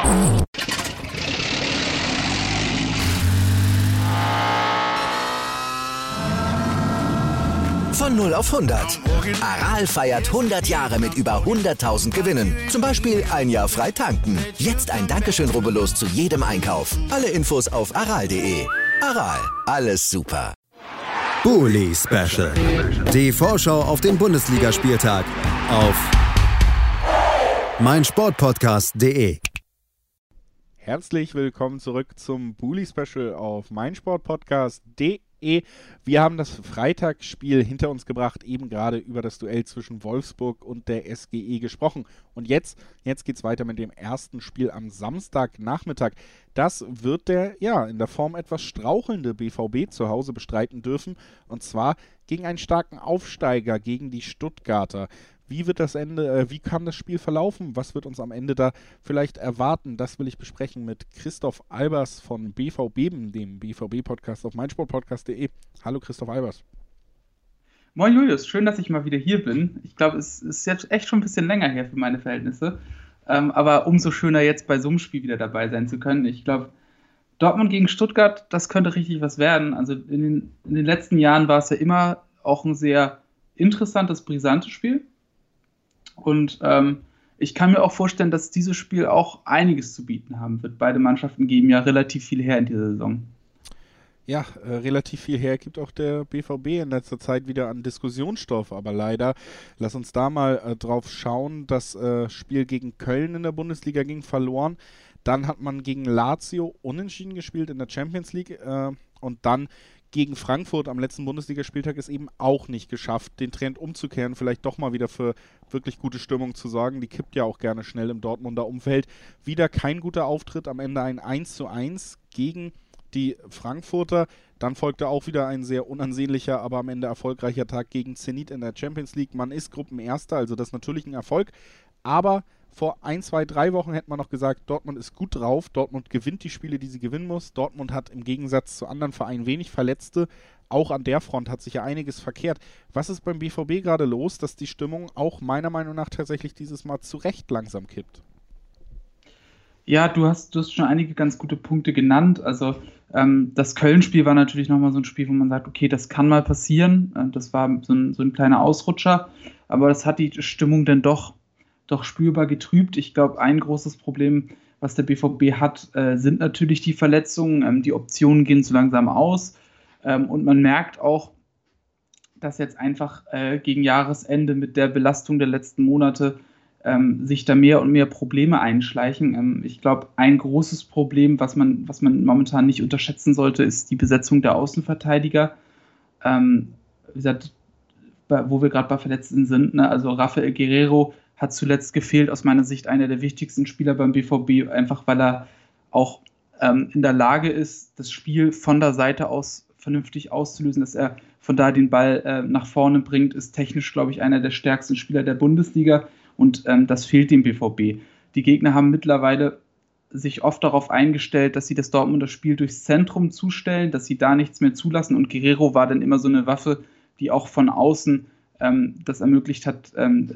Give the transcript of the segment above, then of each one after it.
Von 0 auf 100. Aral feiert 100 Jahre mit über 100.000 Gewinnen. Zum Beispiel ein Jahr frei tanken. Jetzt ein Dankeschön, rubbellos zu jedem Einkauf. Alle Infos auf aral.de. Aral, alles super. Bully Special. Die Vorschau auf den Bundesligaspieltag auf meinsportpodcast.de. Herzlich willkommen zurück zum Bully Special auf meinsportpodcast.de. Wir haben das Freitagsspiel hinter uns gebracht, eben gerade über das Duell zwischen Wolfsburg und der SGE gesprochen. Und jetzt geht's weiter mit dem ersten Spiel am Samstagnachmittag. Das wird der, in der Form etwas strauchelnde BVB zu Hause bestreiten dürfen. Und zwar gegen einen starken Aufsteiger, gegen die Stuttgarter. Wie kann das Spiel verlaufen? Was wird uns am Ende da vielleicht erwarten? Das will ich besprechen mit Christoph Albers von BVB, dem BVB-Podcast auf meinsportpodcast.de. Hallo Christoph Albers. Moin Julius, schön, dass ich mal wieder hier bin. Ich glaube, es ist jetzt echt schon ein bisschen länger her für meine Verhältnisse. Aber umso schöner jetzt bei so einem Spiel wieder dabei sein zu können. Ich glaube, Dortmund gegen Stuttgart, das könnte richtig was werden. Also in den letzten Jahren war es ja immer auch ein sehr interessantes, brisantes Spiel. Und ich kann mir auch vorstellen, dass dieses Spiel auch einiges zu bieten haben wird. Beide Mannschaften geben ja relativ viel her in dieser Saison. Ja, relativ viel her gibt auch der BVB in letzter Zeit wieder an Diskussionsstoff. Aber leider, lass uns da mal drauf schauen, das Spiel gegen Köln in der Bundesliga ging verloren. Dann hat man gegen Lazio unentschieden gespielt in der Champions League und dann gegen Frankfurt am letzten Bundesligaspieltag es eben auch nicht geschafft, den Trend umzukehren, vielleicht doch mal wieder für wirklich gute Stimmung zu sorgen. Die kippt ja auch gerne schnell im Dortmunder Umfeld. Wieder kein guter Auftritt, am Ende ein 1:1 gegen die Frankfurter. Dann folgte auch wieder ein sehr unansehnlicher, aber am Ende erfolgreicher Tag gegen Zenit in der Champions League. Man ist Gruppenerster, also das ist natürlich ein Erfolg, aber vor 1, 2, 3 Wochen hätte man noch gesagt, Dortmund ist gut drauf, Dortmund gewinnt die Spiele, die sie gewinnen muss. Dortmund hat im Gegensatz zu anderen Vereinen wenig Verletzte. Auch an der Front hat sich ja einiges verkehrt. Was ist beim BVB gerade los, dass die Stimmung auch meiner Meinung nach tatsächlich dieses Mal zu Recht langsam kippt? Ja, du hast schon einige ganz gute Punkte genannt. Also das Köln-Spiel war natürlich nochmal so ein Spiel, wo man sagt, okay, das kann mal passieren. Das war so ein kleiner Ausrutscher, aber das hat die Stimmung dann doch spürbar getrübt. Ich glaube, ein großes Problem, was der BVB hat, sind natürlich die Verletzungen. Die Optionen gehen so langsam aus. Und man merkt auch, dass jetzt einfach gegen Jahresende mit der Belastung der letzten Monate sich da mehr und mehr Probleme einschleichen. Ich glaube, ein großes Problem, was man momentan nicht unterschätzen sollte, ist die Besetzung der Außenverteidiger. Wie gesagt, wo wir gerade bei Verletzten sind, ne? Also Rafael Guerreiro hat zuletzt gefehlt, aus meiner Sicht einer der wichtigsten Spieler beim BVB, einfach weil er auch in der Lage ist, das Spiel von der Seite aus vernünftig auszulösen, dass er von da den Ball nach vorne bringt, ist technisch, glaube ich, einer der stärksten Spieler der Bundesliga und das fehlt dem BVB. Die Gegner haben mittlerweile sich oft darauf eingestellt, dass sie das Dortmunder Spiel durchs Zentrum zustellen, dass sie da nichts mehr zulassen und Guerreiro war dann immer so eine Waffe, die auch von außen das ermöglicht hat,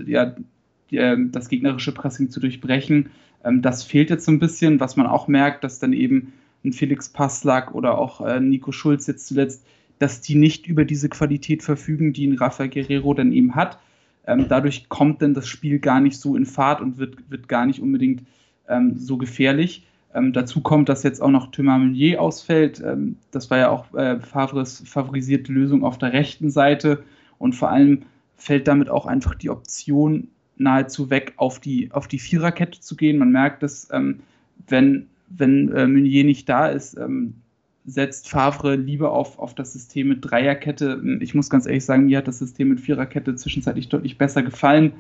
das gegnerische Pressing zu durchbrechen. Das fehlt jetzt so ein bisschen, was man auch merkt, dass dann eben ein Felix Passlack oder auch Nico Schulz jetzt zuletzt, dass die nicht über diese Qualität verfügen, die ein Rafael Guerreiro dann eben hat. Dadurch kommt dann das Spiel gar nicht so in Fahrt und wird gar nicht unbedingt so gefährlich. Dazu kommt, dass jetzt auch noch Thomas Meunier ausfällt. Das war ja auch Favres favorisierte Lösung auf der rechten Seite und vor allem fällt damit auch einfach die Option nahezu weg, auf die Viererkette zu gehen. Man merkt, dass wenn Meunier nicht da ist, setzt Favre lieber auf das System mit Dreierkette. Ich muss ganz ehrlich sagen, mir hat das System mit Viererkette zwischenzeitlich deutlich besser gefallen.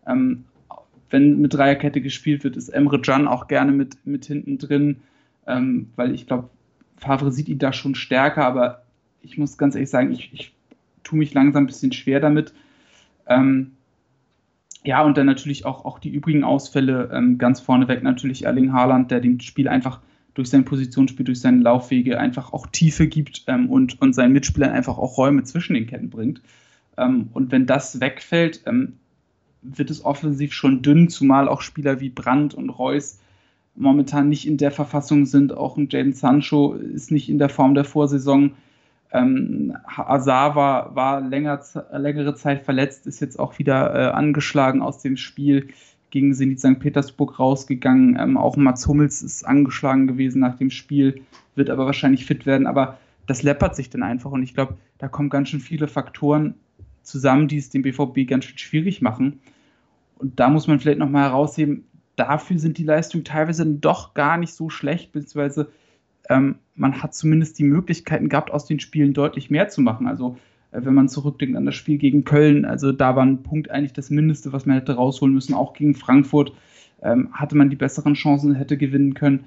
Wenn mit Dreierkette gespielt wird, ist Emre Can auch gerne mit hinten drin, weil ich glaube, Favre sieht ihn da schon stärker, aber ich muss ganz ehrlich sagen, ich tue mich langsam ein bisschen schwer damit. Ja, und dann natürlich auch die übrigen Ausfälle, ganz vorneweg natürlich Erling Haaland, der dem Spiel einfach durch sein Positionsspiel, durch seine Laufwege einfach auch Tiefe gibt und seinen Mitspielern einfach auch Räume zwischen den Ketten bringt. Und wenn das wegfällt, wird es offensiv schon dünn, zumal auch Spieler wie Brandt und Reus momentan nicht in der Verfassung sind. Auch ein Jadon Sancho ist nicht in der Form der Vorsaison. Hazard war längere Zeit verletzt, ist jetzt auch wieder angeschlagen aus dem Spiel gegen Zenit St. Petersburg rausgegangen. Auch Mats Hummels ist angeschlagen gewesen nach dem Spiel, wird aber wahrscheinlich fit werden. Aber das läppert sich dann einfach und ich glaube, da kommen ganz schön viele Faktoren zusammen, die es dem BVB ganz schön schwierig machen. Und da muss man vielleicht nochmal herausheben, dafür sind die Leistungen teilweise doch gar nicht so schlecht, beziehungsweise man hat zumindest die Möglichkeiten gehabt, aus den Spielen deutlich mehr zu machen. Also wenn man zurückdenkt an das Spiel gegen Köln, also da war ein Punkt eigentlich das Mindeste, was man hätte rausholen müssen. Auch gegen Frankfurt hatte man die besseren Chancen, hätte gewinnen können.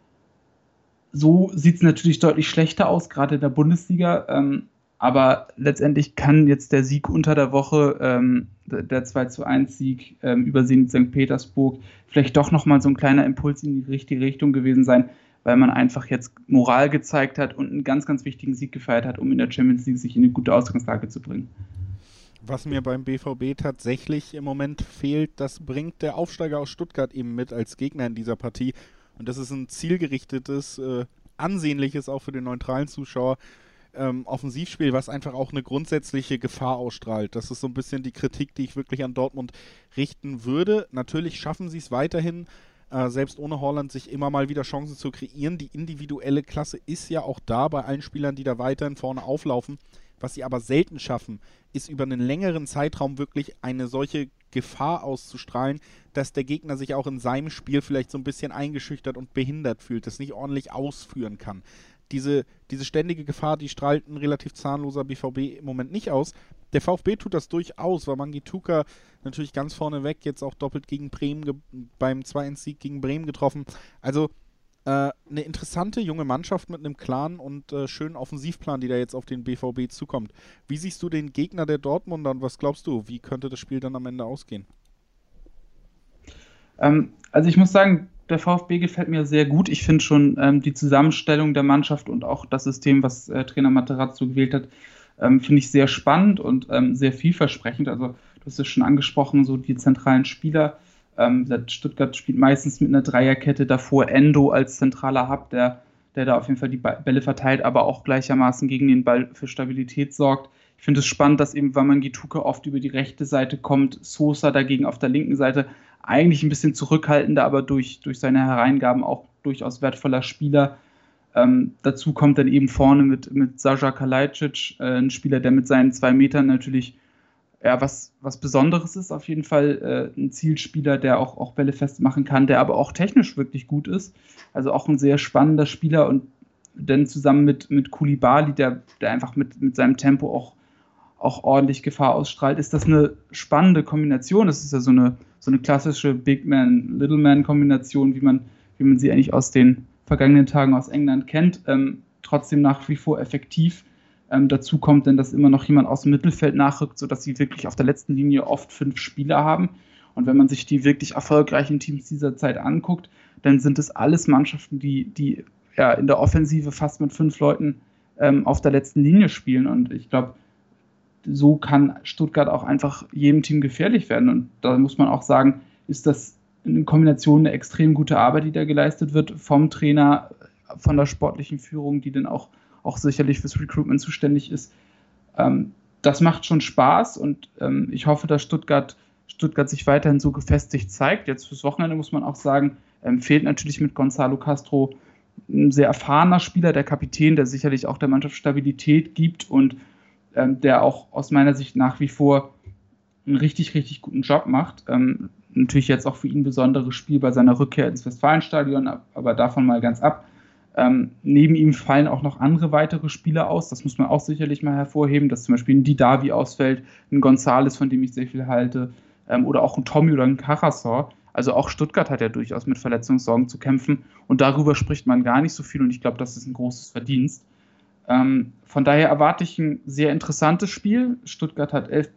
So sieht es natürlich deutlich schlechter aus, gerade in der Bundesliga. Aber letztendlich kann jetzt der Sieg unter der Woche, der 2:1-Sieg über Zenit St. Petersburg, vielleicht doch nochmal so ein kleiner Impuls in die richtige Richtung gewesen sein, weil man einfach jetzt Moral gezeigt hat und einen ganz, ganz wichtigen Sieg gefeiert hat, um in der Champions League sich in eine gute Ausgangslage zu bringen. Was mir beim BVB tatsächlich im Moment fehlt, das bringt der Aufsteiger aus Stuttgart eben mit als Gegner in dieser Partie. Und das ist ein zielgerichtetes, ansehnliches, auch für den neutralen Zuschauer, Offensivspiel, was einfach auch eine grundsätzliche Gefahr ausstrahlt. Das ist so ein bisschen die Kritik, die ich wirklich an Dortmund richten würde. Natürlich schaffen sie es weiterhin, selbst ohne Haaland sich immer mal wieder Chancen zu kreieren. Die individuelle Klasse ist ja auch da bei allen Spielern, die da weiterhin vorne auflaufen. Was sie aber selten schaffen, ist über einen längeren Zeitraum wirklich eine solche Gefahr auszustrahlen, dass der Gegner sich auch in seinem Spiel vielleicht so ein bisschen eingeschüchtert und behindert fühlt, das nicht ordentlich ausführen kann. Diese ständige Gefahr, die strahlt ein relativ zahnloser BVB im Moment nicht aus. Der VfB tut das durchaus, weil Mangituka natürlich ganz vorne weg jetzt auch doppelt gegen Bremen beim 2-1-Sieg gegen Bremen getroffen. Also eine interessante junge Mannschaft mit einem klaren und schönen Offensivplan, die da jetzt auf den BVB zukommt. Wie siehst du den Gegner der Dortmunder und was glaubst du, wie könnte das Spiel dann am Ende ausgehen? Also ich muss sagen, der VfB gefällt mir sehr gut. Ich finde schon die Zusammenstellung der Mannschaft und auch das System, was Trainer Materazzo gewählt hat, finde ich sehr spannend und sehr vielversprechend. Also du hast es schon angesprochen, so die zentralen Spieler. Stuttgart spielt meistens mit einer Dreierkette, davor Endo als zentraler Hub, der da auf jeden Fall die Bälle verteilt, aber auch gleichermaßen gegen den Ball für Stabilität sorgt. Ich finde es spannend, dass eben Wamangituka oft über die rechte Seite kommt, Sosa dagegen auf der linken Seite, eigentlich ein bisschen zurückhaltender, aber durch seine Hereingaben auch durchaus wertvoller Spieler. Dazu kommt dann eben vorne mit Sascha Kalajdzic, ein Spieler, der mit seinen 2 Metern natürlich was Besonderes ist, auf jeden Fall ein Zielspieler, der auch Bälle festmachen kann, der aber auch technisch wirklich gut ist. Also auch ein sehr spannender Spieler und dann zusammen mit Koulibaly, der einfach mit seinem Tempo auch ordentlich Gefahr ausstrahlt, ist das eine spannende Kombination. Das ist ja so eine klassische Big Man, Little Man Kombination, wie man sie eigentlich aus den vergangenen Tagen aus England kennt. Trotzdem nach wie vor effektiv. Dazu kommt dann, dass immer noch jemand aus dem Mittelfeld nachrückt, sodass sie wirklich auf der letzten Linie oft 5 Spieler haben. Und wenn man sich die wirklich erfolgreichen Teams dieser Zeit anguckt, dann sind es alles Mannschaften, die in der Offensive fast mit 5 Leuten auf der letzten Linie spielen. Und ich glaube, so kann Stuttgart auch einfach jedem Team gefährlich werden. Und da muss man auch sagen, ist das in Kombination eine extrem gute Arbeit, die da geleistet wird vom Trainer, von der sportlichen Führung, die dann auch sicherlich fürs Recruitment zuständig ist. Das macht schon Spaß und ich hoffe, dass Stuttgart sich weiterhin so gefestigt zeigt. Jetzt fürs Wochenende muss man auch sagen, fehlt natürlich mit Gonzalo Castro ein sehr erfahrener Spieler, der Kapitän, der sicherlich auch der Mannschaft Stabilität gibt und der auch aus meiner Sicht nach wie vor einen richtig, richtig guten Job macht. Natürlich jetzt auch für ihn ein besonderes Spiel bei seiner Rückkehr ins Westfalenstadion, aber davon mal ganz ab. Neben ihm fallen auch noch andere weitere Spieler aus. Das muss man auch sicherlich mal hervorheben, dass zum Beispiel ein Didavi ausfällt, ein González, von dem ich sehr viel halte, oder auch ein Tommy oder ein Karasor. Also auch Stuttgart hat ja durchaus mit Verletzungssorgen zu kämpfen und darüber spricht man gar nicht so viel und ich glaube, das ist ein großes Verdienst. Von daher erwarte ich ein sehr interessantes Spiel. Stuttgart hat 11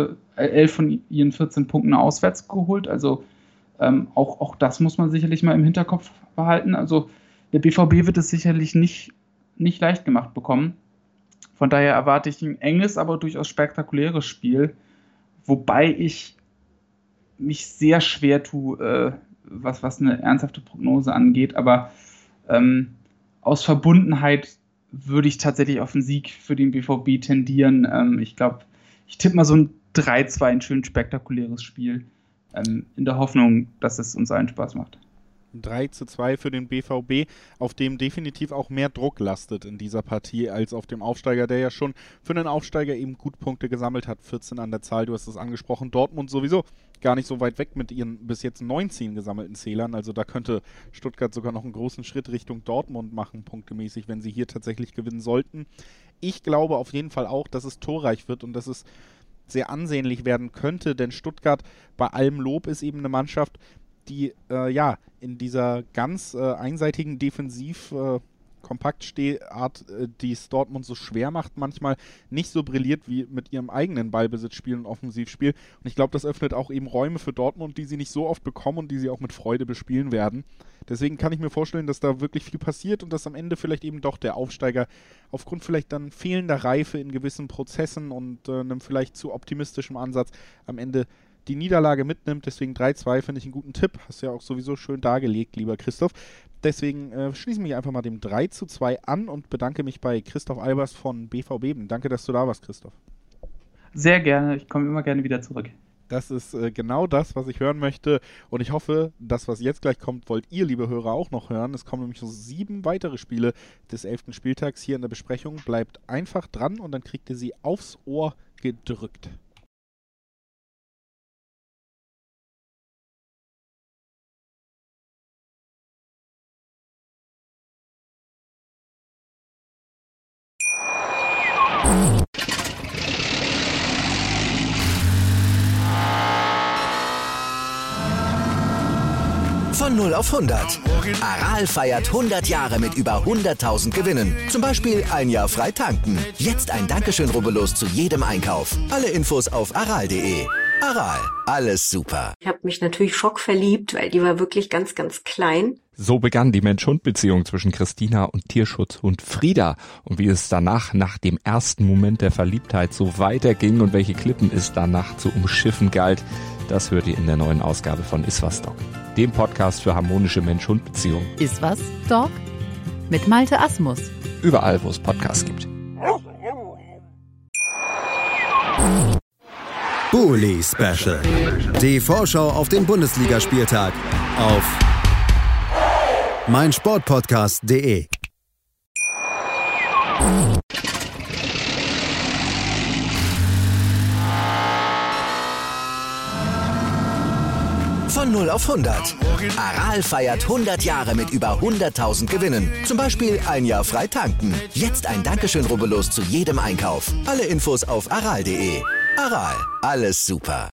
von ihren 14 Punkten auswärts geholt, also auch das muss man sicherlich mal im Hinterkopf behalten. Also der BVB wird es sicherlich nicht leicht gemacht bekommen. Von daher erwarte ich ein enges, aber durchaus spektakuläres Spiel, wobei ich mich sehr schwer tue, was eine ernsthafte Prognose angeht, aber aus Verbundenheit würde ich tatsächlich auf einen Sieg für den BVB tendieren. Ich glaube, ich tippe mal so ein 3-2, ein schön spektakuläres Spiel, in der Hoffnung, dass es uns allen Spaß macht. 3-2 für den BVB, auf dem definitiv auch mehr Druck lastet in dieser Partie als auf dem Aufsteiger, der ja schon für einen Aufsteiger eben gut Punkte gesammelt hat, 14 an der Zahl, du hast es angesprochen, Dortmund sowieso gar nicht so weit weg mit ihren bis jetzt 19 gesammelten Zählern, also da könnte Stuttgart sogar noch einen großen Schritt Richtung Dortmund machen, punktemäßig, wenn sie hier tatsächlich gewinnen sollten. Ich glaube auf jeden Fall auch, dass es torreich wird und dass es sehr ansehnlich werden könnte, denn Stuttgart, bei allem Lob, ist eben eine Mannschaft, die in dieser ganz einseitigen Kompaktstehart, die es Dortmund so schwer macht, manchmal nicht so brilliert wie mit ihrem eigenen Ballbesitzspiel und Offensivspiel. Und ich glaube, das öffnet auch eben Räume für Dortmund, die sie nicht so oft bekommen und die sie auch mit Freude bespielen werden. Deswegen kann ich mir vorstellen, dass da wirklich viel passiert und dass am Ende vielleicht eben doch der Aufsteiger aufgrund vielleicht dann fehlender Reife in gewissen Prozessen und einem vielleicht zu optimistischen Ansatz am Ende die Niederlage mitnimmt. Deswegen 3-2 finde ich einen guten Tipp. Hast du ja auch sowieso schön dargelegt, lieber Christoph. Deswegen schließe ich mich einfach mal dem 3-2 an und bedanke mich bei Christoph Albers von BVB. Danke, dass du da warst, Christoph. Sehr gerne. Ich komme immer gerne wieder zurück. Das ist genau das, was ich hören möchte. Und ich hoffe, das, was jetzt gleich kommt, wollt ihr, liebe Hörer, auch noch hören. Es kommen nämlich noch 7 weitere Spiele des 11. Spieltags hier in der Besprechung. Bleibt einfach dran und dann kriegt ihr sie aufs Ohr gedrückt. Von 0 auf 100. Aral feiert 100 Jahre mit über 100.000 Gewinnen. Zum Beispiel ein Jahr frei tanken. Jetzt ein Dankeschön, rubbellos zu jedem Einkauf. Alle Infos auf aral.de. Aral, alles super. Ich habe mich natürlich schockverliebt, weil die war wirklich ganz, ganz klein. So begann die Mensch-Hund-Beziehung zwischen Christina und Tierschutzhund Frieda. Und wie es danach, nach dem ersten Moment der Verliebtheit, so weiterging und welche Klippen es danach zu umschiffen galt, das hört ihr in der neuen Ausgabe von Iswas Dog, dem Podcast für harmonische Mensch-Hund-Beziehungen. Iswas Dog? Mit Malte Asmus. Überall, wo es Podcasts gibt. Bully Special. Die Vorschau auf den Bundesligaspieltag auf meinsportpodcast.de. Von 0 auf 100. Aral feiert 100 Jahre mit über 100.000 Gewinnen. Zum Beispiel ein Jahr frei tanken. Jetzt ein Dankeschön, rubbellos zu jedem Einkauf. Alle Infos auf aral.de. Aral, alles super.